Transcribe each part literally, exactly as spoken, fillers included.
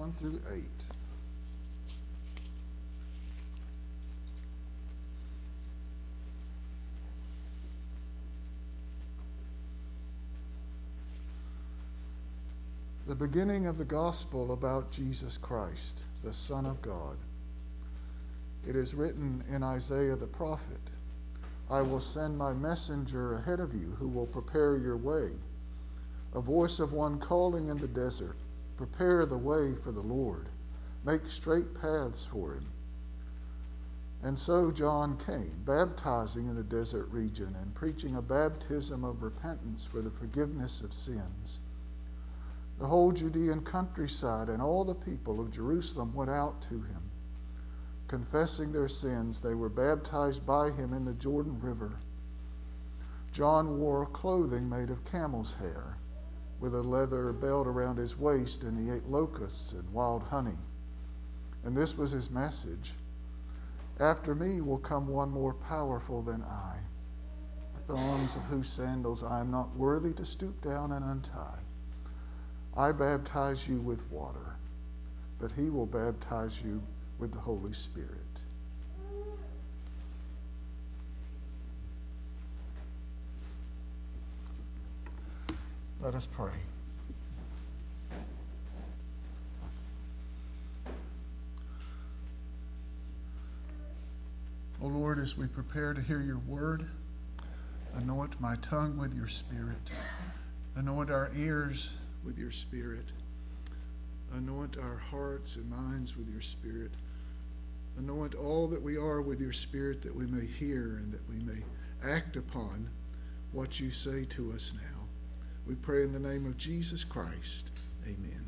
one through eight. The beginning of the gospel about Jesus Christ, the Son of God. It is written in Isaiah the prophet, I will send my messenger ahead of you who will prepare your way. A voice of one calling in the desert, prepare the way for the Lord. Make straight paths for him. And so John came, baptizing in the desert region and preaching a baptism of repentance for the forgiveness of sins. The whole Judean countryside and all the people of Jerusalem went out to him. Confessing their sins, they were baptized by him in the Jordan River. John wore clothing made of camel's hair, with a leather belt around his waist, and he ate locusts and wild honey. And this was his message: after me will come one more powerful than I, the thongs of whose sandals I am not worthy to stoop down and untie. I baptize you with water, but he will baptize you with the Holy Spirit. Let us pray. O Lord, as we prepare to hear your word, anoint my tongue with your Spirit. Anoint our ears with your Spirit. Anoint our hearts and minds with your Spirit. Anoint all that we are with your Spirit, that we may hear and that we may act upon what you say to us now. We pray in the name of Jesus Christ. Amen.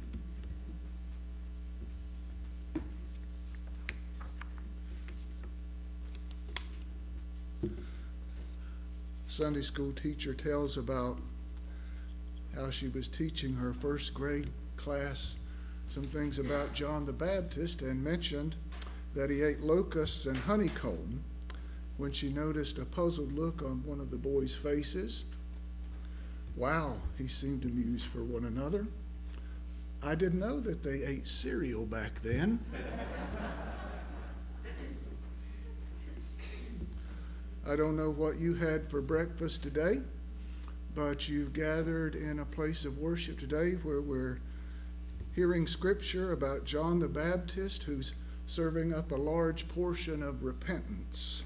Sunday school teacher tells about how she was teaching her first grade class some things about John the Baptist, and mentioned that he ate locusts and honeycomb when she noticed a puzzled look on one of the boys' faces. Wow, he seemed to muse for one another. I didn't know that they ate cereal back then. I don't know what you had for breakfast today, but you've gathered in a place of worship today where we're hearing scripture about John the Baptist, who's serving up a large portion of repentance.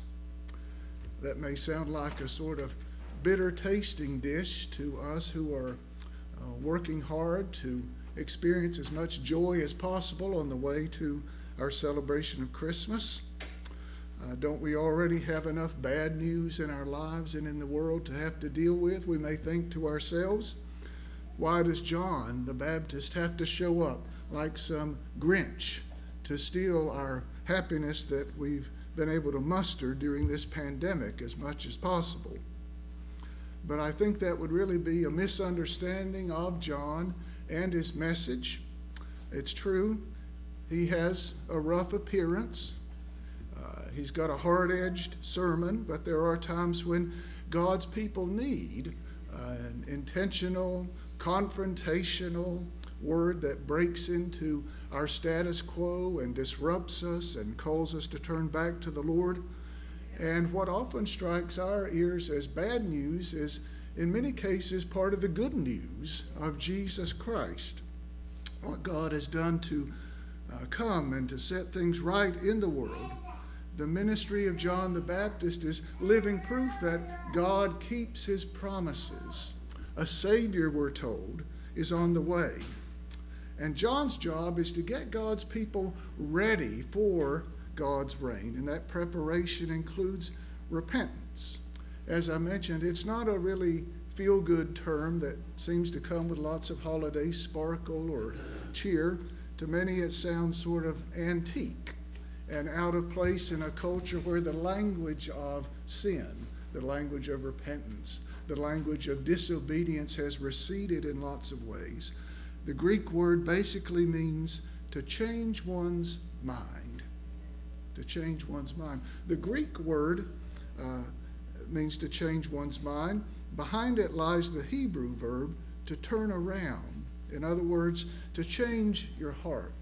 That may sound like a sort of bitter tasting dish to us who are uh, working hard to experience as much joy as possible on the way to our celebration of Christmas. Uh, don't we already have enough bad news in our lives and in the world to have to deal with? We may think to ourselves, why does John the Baptist have to show up like some Grinch to steal our happiness that we've been able to muster during this pandemic as much as possible? But I think that would really be a misunderstanding of John and his message. It's true, he has a rough appearance. Uh, he's got a hard-edged sermon, but there are times when God's people need uh, an intentional, confrontational word that breaks into our status quo and disrupts us and calls us to turn back to the Lord. And what often strikes our ears as bad news is, in many cases, part of the good news of Jesus Christ. What God has done to uh, come and to set things right in the world. The ministry of John the Baptist is living proof that God keeps his promises. A Savior, we're told, is on the way. And John's job is to get God's people ready for God's reign, and that preparation includes repentance. As I mentioned, it's not a really feel-good term that seems to come with lots of holiday sparkle or cheer. To many, it sounds sort of antique and out of place in a culture where the language of sin, the language of repentance, the language of disobedience has receded in lots of ways. The Greek word basically means to change one's mind. To change one's mind. The Greek word uh, means to change one's mind. Behind it lies the Hebrew verb to turn around. In other words, to change your heart.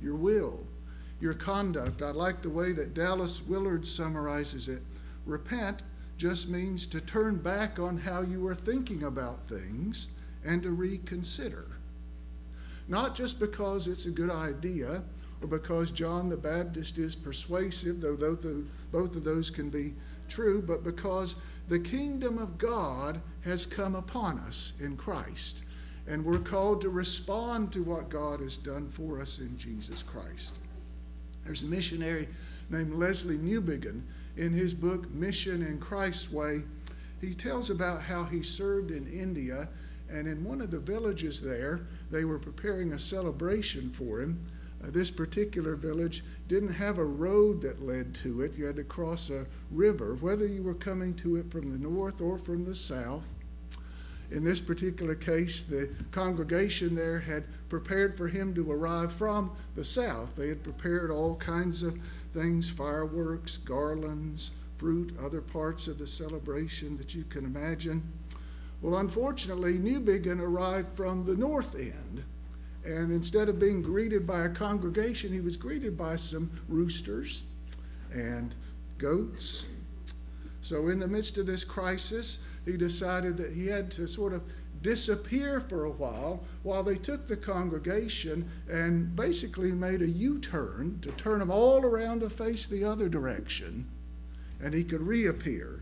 your will, your conduct. I like the way that Dallas Willard summarizes it. Repent just means to turn back on how you were thinking about things and to reconsider. Not just because it's a good idea or because John the Baptist is persuasive, though both of those can be true, but because the kingdom of God has come upon us in Christ, and we're called to respond to what God has done for us in Jesus Christ. There's a missionary named Leslie Newbigin. In his book, Mission in Christ's Way, he tells about how he served in India, and in one of the villages there, they were preparing a celebration for him. Uh, this particular village didn't have a road that led to it. You had to cross a river, whether you were coming to it from the north or from the south. In this particular case, the congregation there had prepared for him to arrive from the south. They had prepared all kinds of things, fireworks, garlands, fruit, other parts of the celebration that you can imagine. Well, unfortunately, Newbigin arrived from the north end, and instead of being greeted by a congregation, he was greeted by some roosters and goats. So in the midst of this crisis, he decided that he had to sort of disappear for a while while they took the congregation and basically made a U-turn to turn them all around to face the other direction, and he could reappear.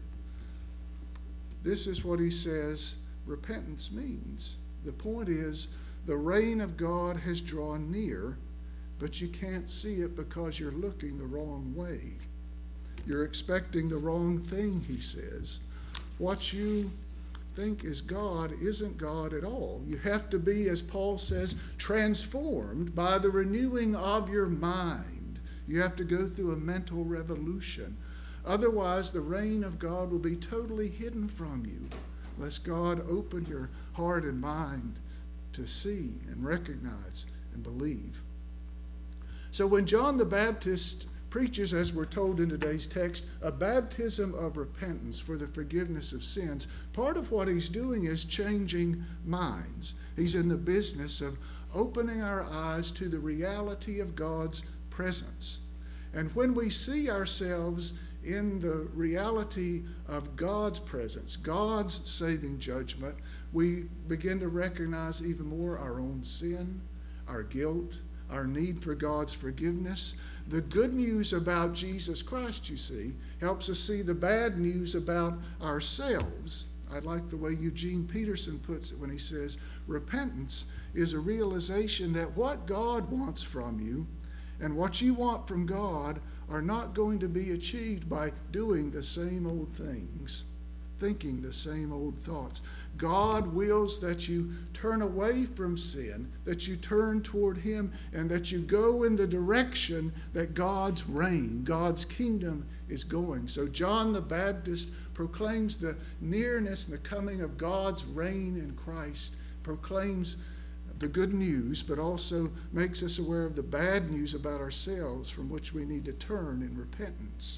This is what he says repentance means. The point is, the reign of God has drawn near, but you can't see it because you're looking the wrong way. You're expecting the wrong thing, he says. What you think is God isn't God at all. You have to be, as Paul says, transformed by the renewing of your mind. You have to go through a mental revolution. Otherwise, the reign of God will be totally hidden from you, unless God open your heart and mind to see and recognize and believe. So when John the Baptist preaches, as we're told in today's text, a baptism of repentance for the forgiveness of sins, part of what he's doing is changing minds. He's in the business of opening our eyes to the reality of God's presence. And when we see ourselves in the reality of God's presence, God's saving judgment, we begin to recognize even more our own sin, our guilt, our need for God's forgiveness. The good news about Jesus Christ, you see, helps us see the bad news about ourselves. I like the way Eugene Peterson puts it when he says, repentance is a realization that what God wants from you and what you want from God are not going to be achieved by doing the same old things, thinking the same old thoughts. God wills that you turn away from sin, that you turn toward Him, and that you go in the direction that God's reign, God's kingdom is going. So John the Baptist proclaims the nearness and the coming of God's reign in Christ, proclaims the good news, but also makes us aware of the bad news about ourselves from which we need to turn in repentance.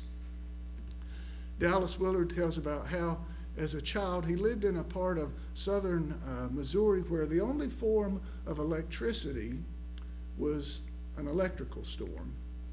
Dallas Willard tells about how as a child, he lived in a part of southern uh, Missouri where the only form of electricity was an electrical storm.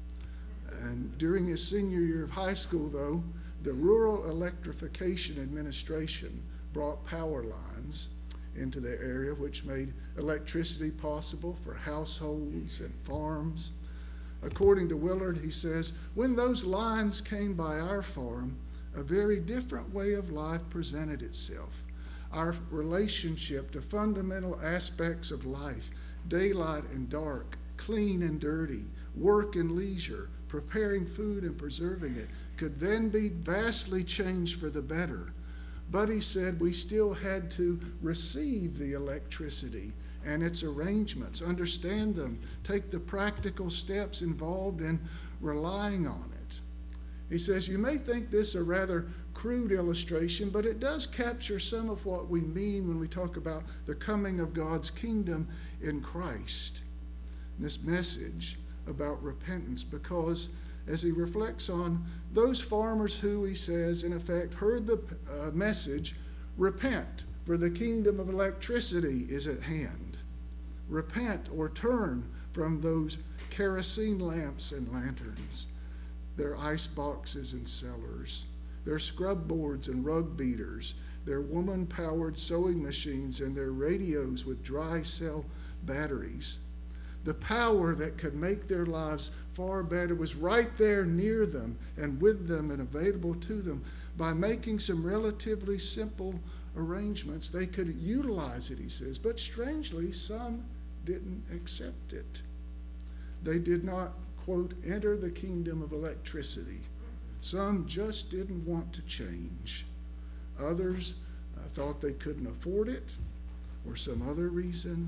And during his senior year of high school, though, the Rural Electrification Administration brought power lines into the area, which made electricity possible for households and farms. According to Willard, he says, when those lines came by our farm, a very different way of life presented itself. Our relationship to fundamental aspects of life, daylight and dark, clean and dirty, work and leisure, preparing food and preserving it, could then be vastly changed for the better. But he said we still had to receive the electricity and its arrangements, understand them, take the practical steps involved in relying on it. He says, you may think this a rather crude illustration, but it does capture some of what we mean when we talk about the coming of God's kingdom in Christ. This message about repentance, because as he reflects on those farmers who, he says, in effect, heard the uh, message, repent, for the kingdom of electricity is at hand. Repent or turn, from those kerosene lamps and lanterns, their ice boxes and cellars, their scrub boards and rug beaters, their woman-powered sewing machines, and their radios with dry cell batteries. The power that could make their lives far better was right there near them and with them and available to them. By making some relatively simple arrangements, they could utilize it, he says. But strangely, some didn't accept it. They did not, quote, enter the kingdom of electricity. Some just didn't want to change. Others uh, thought they couldn't afford it or some other reason.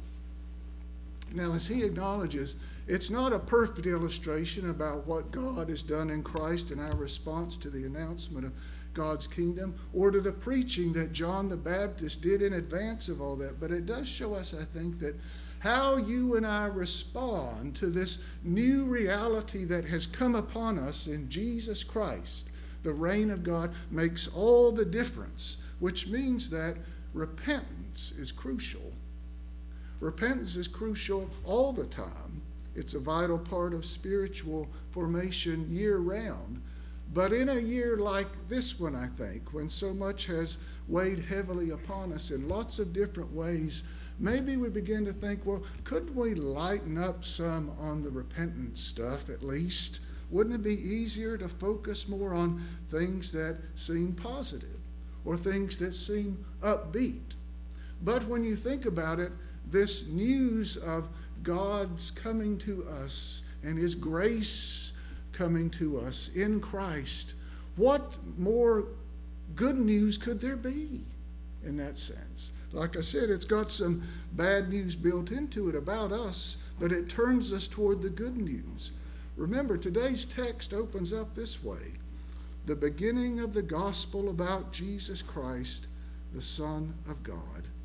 Now, as he acknowledges, it's not a perfect illustration about what God has done in Christ and our response to the announcement of God's kingdom or to the preaching that John the Baptist did in advance of all that, but it does show us, I think, that how you and I respond to this new reality that has come upon us in Jesus Christ, the reign of God, makes all the difference, which means that repentance is crucial. Repentance is crucial all the time. It's a vital part of spiritual formation year-round. But in a year like this one, I think, when so much has weighed heavily upon us in lots of different ways, maybe we begin to think, well, couldn't we lighten up some on the repentance stuff at least? Wouldn't it be easier to focus more on things that seem positive or things that seem upbeat? But when you think about it, this news of God's coming to us and his grace coming to us in Christ, what more good news could there be in that sense? Like I said, it's got some bad news built into it about us, but it turns us toward the good news. Remember, today's text opens up this way: the beginning of the gospel about Jesus Christ, the Son of God.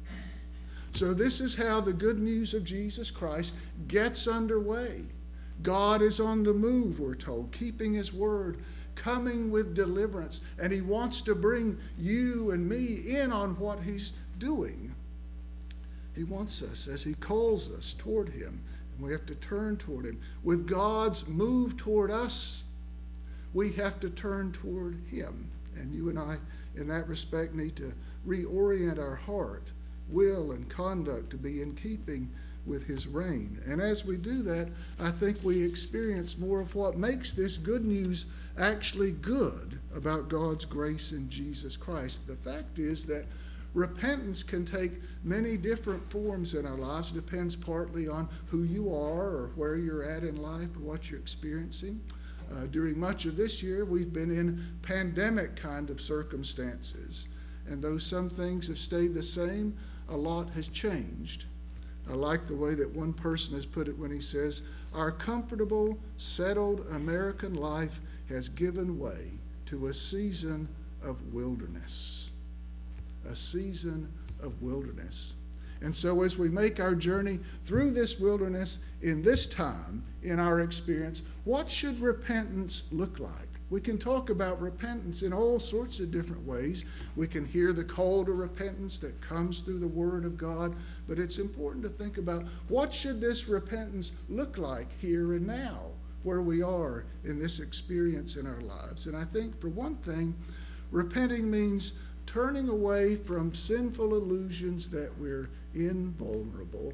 So this is how the good news of Jesus Christ gets underway. God is on the move, we're told, keeping his word, coming with deliverance, and he wants to bring you and me in on what he's doing. He wants us, as he calls us toward him, and we have to turn toward him. With God's move toward us, we have to turn toward him. And you and I, in that respect, need to reorient our heart, will, and conduct to be in keeping with his reign. And as we do that, I think we experience more of what makes this good news actually good about God's grace in Jesus Christ. The fact is that repentance can take many different forms in our lives. It depends partly on who you are or where you're at in life or what you're experiencing. Uh, during much of this year, we've been in pandemic kind of circumstances. And though some things have stayed the same, a lot has changed. I like the way that one person has put it when he says, our comfortable, settled American life has given way to a season of wilderness. A season of wilderness. And so as we make our journey through this wilderness in this time, in our experience, what should repentance look like? We can talk about repentance in all sorts of different ways. We can hear the call to repentance that comes through the Word of God, but it's important to think about what should this repentance look like here and now, where we are in this experience in our lives. And I think, for one thing, repenting means turning away from sinful illusions that we're invulnerable.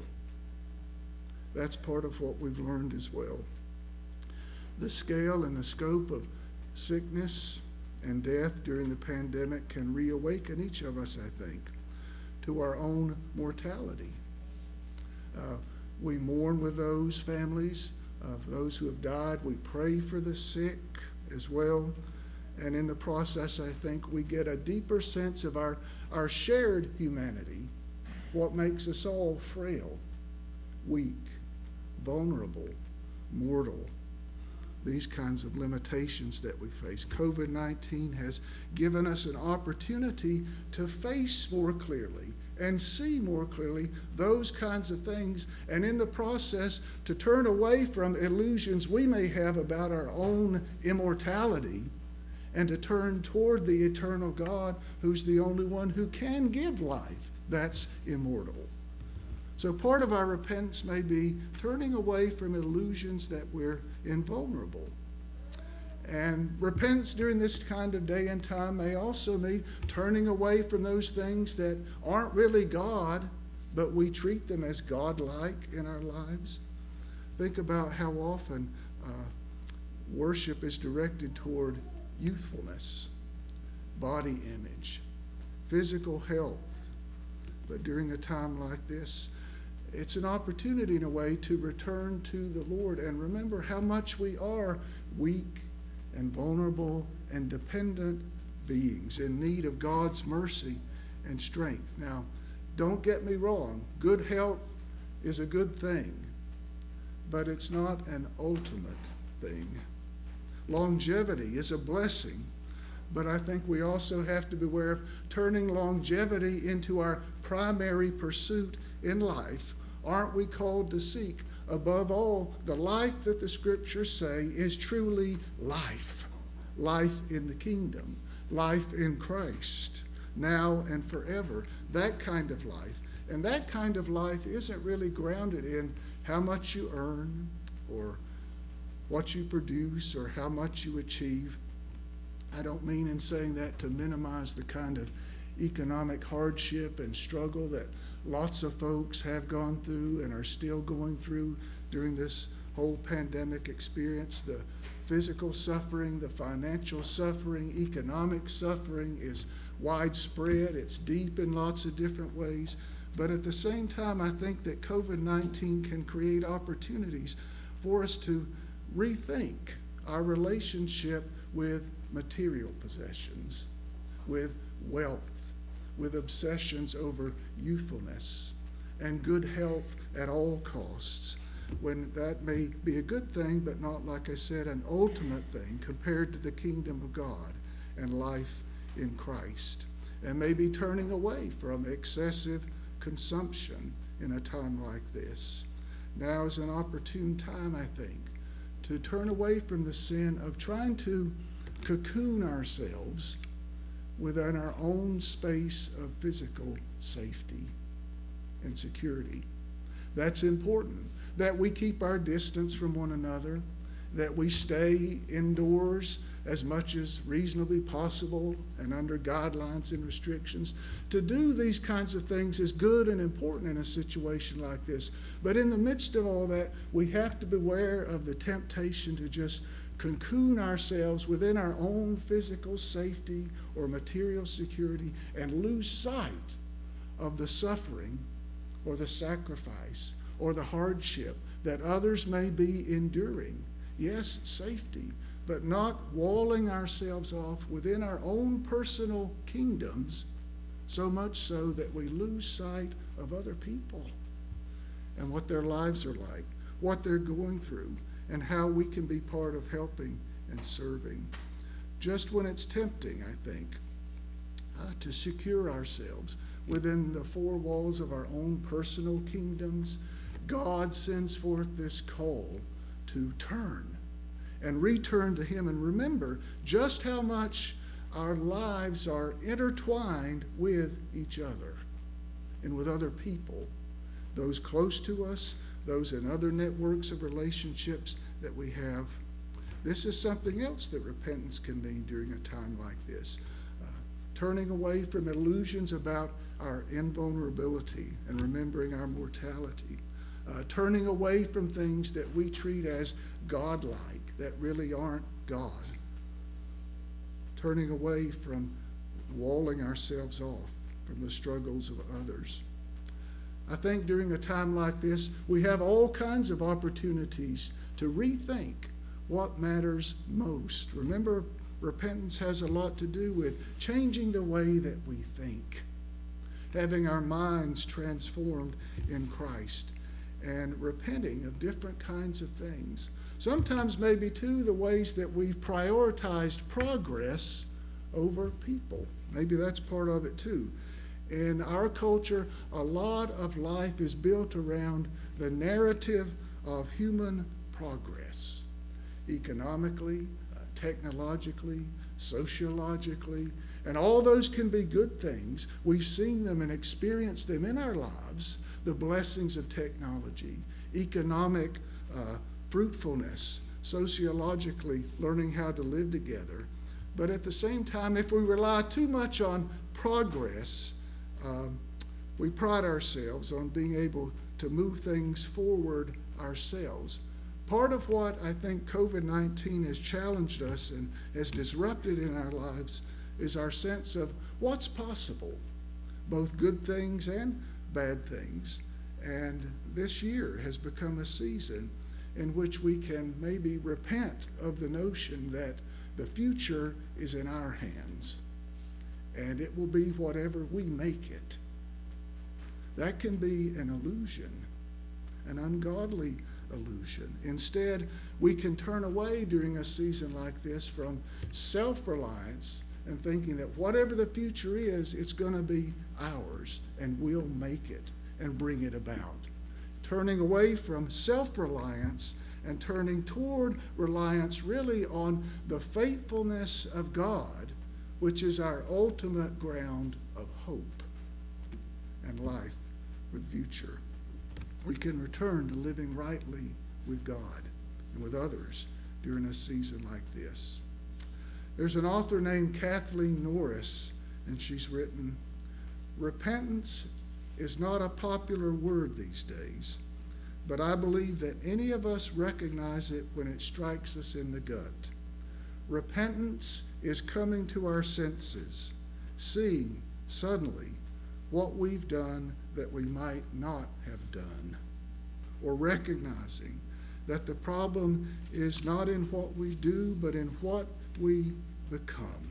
That's part of what we've learned as well. The scale and the scope of sickness and death during the pandemic can reawaken each of us, I think, to our own mortality. Uh, we mourn with those families of those who have died. We pray for the sick as well. And in the process, I think we get a deeper sense of our, our shared humanity, what makes us all frail, weak, vulnerable, mortal. These kinds of limitations that we face. covid nineteen has given us an opportunity to face more clearly and see more clearly those kinds of things, and in the process to turn away from illusions we may have about our own immortality and to turn toward the eternal God who's the only one who can give life that's immortal. So part of our repentance may be turning away from illusions that we're invulnerable. And repentance during this kind of day and time may also mean turning away from those things that aren't really God, but we treat them as God-like in our lives. Think about how often uh, worship is directed toward youthfulness, body image, physical health. But during a time like this, it's an opportunity in a way to return to the Lord and remember how much we are weak and vulnerable and dependent beings in need of God's mercy and strength. Now, don't get me wrong, good health is a good thing, but it's not an ultimate thing. Longevity is a blessing, but I think we also have to beware of turning longevity into our primary pursuit in life. Aren't we called to seek, above all, the life that the Scriptures say is truly life? Life in the kingdom, life in Christ, now and forever. That kind of life. And that kind of life isn't really grounded in how much you earn or what you produce or how much you achieve. I don't mean in saying that to minimize the kind of economic hardship and struggle that lots of folks have gone through and are still going through during this whole pandemic experience. The physical suffering, the financial suffering, economic suffering is widespread. It's deep in lots of different ways. But at the same time, I think that covid nineteen can create opportunities for us to rethink our relationship with material possessions, with wealth, with obsessions over youthfulness and good health at all costs, when that may be a good thing, but not, like I said, an ultimate thing compared to the kingdom of God and life in Christ. And maybe turning away from excessive consumption in a time like this. Now is an opportune time, I think, to turn away from the sin of trying to cocoon ourselves within our own space of physical safety and security. That's important, that we keep our distance from one another, that we stay indoors as much as reasonably possible and under guidelines and restrictions. To do these kinds of things is good and important in a situation like this. But in the midst of all that, we have to beware of the temptation to just cocoon ourselves within our own physical safety or material security and lose sight of the suffering or the sacrifice or the hardship that others may be enduring. Yes, safety, but not walling ourselves off within our own personal kingdoms, so much so that we lose sight of other people and what their lives are like, what they're going through, and how we can be part of helping and serving. Just when it's tempting, I think, uh, to secure ourselves within the four walls of our own personal kingdoms, God sends forth this call to turn and return to Him and remember just how much our lives are intertwined with each other and with other people, those close to us, those in other networks of relationships that we have. This is something else that repentance can mean during a time like this. Uh, turning away from illusions about our invulnerability and remembering our mortality. Uh, turning away from things that we treat as godlike, that really aren't God. Turning away from walling ourselves off from the struggles of others. I think during a time like this, we have all kinds of opportunities to rethink what matters most. Remember, repentance has a lot to do with changing the way that we think, having our minds transformed in Christ, and repenting of different kinds of things. Sometimes maybe, too, the ways that we've prioritized progress over people. Maybe that's part of it, too. In our culture, a lot of life is built around the narrative of human progress, economically, uh, technologically, sociologically, and all those can be good things. We've seen them and experienced them in our lives, the blessings of technology, economic uh, fruitfulness, sociologically learning how to live together. But at the same time, if we rely too much on progress, um, we pride ourselves on being able to move things forward ourselves. Part of what I think covid nineteen has challenged us and has disrupted in our lives is our sense of what's possible, both good things and bad things. And this year has become a season in which we can maybe repent of the notion that the future is in our hands and it will be whatever we make it. That can be an illusion, an ungodly illusion. Instead, we can turn away during a season like this from self-reliance and thinking that whatever the future is, it's going to be ours and we'll make it and bring it about. Turning away from self-reliance and turning toward reliance really on the faithfulness of God, which is our ultimate ground of hope and life for the future. We can return to living rightly with God and with others during a season like this. There's an author named Kathleen Norris, and she's written, "Repentance is not a popular word these days, but I believe that any of us recognize it when it strikes us in the gut. Repentance is coming to our senses, seeing suddenly what we've done that we might not have done, or recognizing that the problem is not in what we do, but in what we become."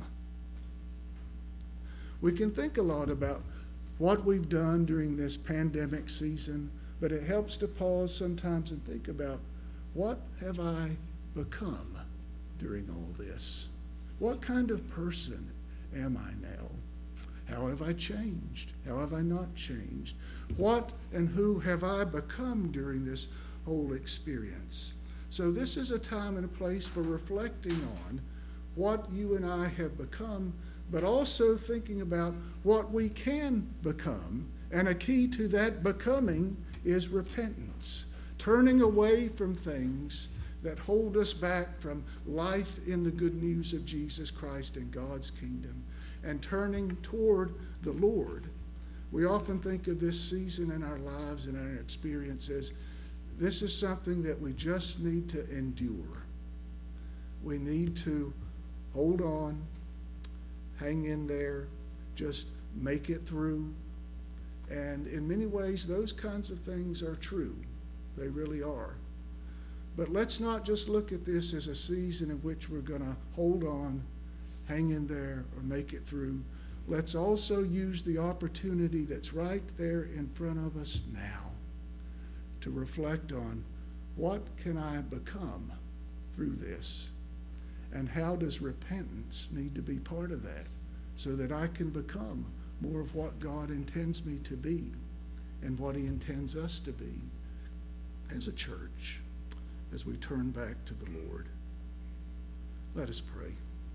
We can think a lot about what we've done during this pandemic season, but it helps to pause sometimes and think about, what have I become during all this? What kind of person am I now? How have I changed? How have I not changed? What and who have I become during this whole experience? So this is a time and a place for reflecting on what you and I have become, but also thinking about what we can become. And a key to that becoming is repentance, turning away from things that hold us back from life in the good news of Jesus Christ and God's kingdom, and turning toward the Lord. We often think of this season in our lives and our experiences. This is something that we just need to endure. We need to hold on, hang in there, just make it through. And in many ways, those kinds of things are true. They really are. But let's not just look at this as a season in which we're going to hold on, hang in there, or make it through. Let's also use the opportunity that's right there in front of us now to reflect on, what can I become through this? And how does repentance need to be part of that, so that I can become more of what God intends me to be and what he intends us to be as a church as we turn back to the Lord. Let us pray.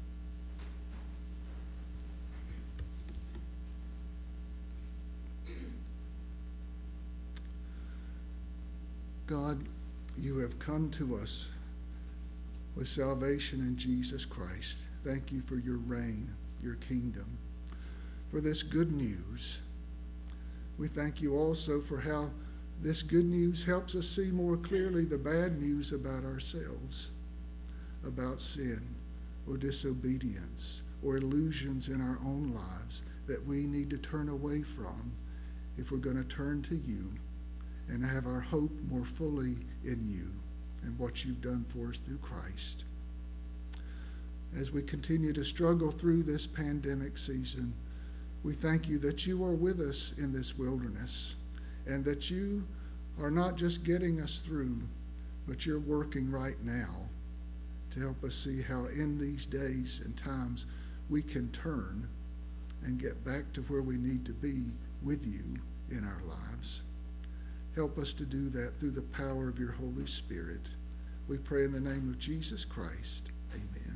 God, you have come to us with salvation in Jesus Christ. Thank you for your reign, your kingdom, for this good news. We thank you also for how this good news helps us see more clearly the bad news about ourselves, about sin or disobedience or illusions in our own lives that we need to turn away from if we're going to turn to you and have our hope more fully in you and what you've done for us through Christ. As we continue to struggle through this pandemic season, we thank you that you are with us in this wilderness, and that you are not just getting us through, but you're working right now to help us see how in these days and times we can turn and get back to where we need to be with you in our lives. Help us to do that through the power of your Holy Spirit. We pray in the name of Jesus Christ. Amen.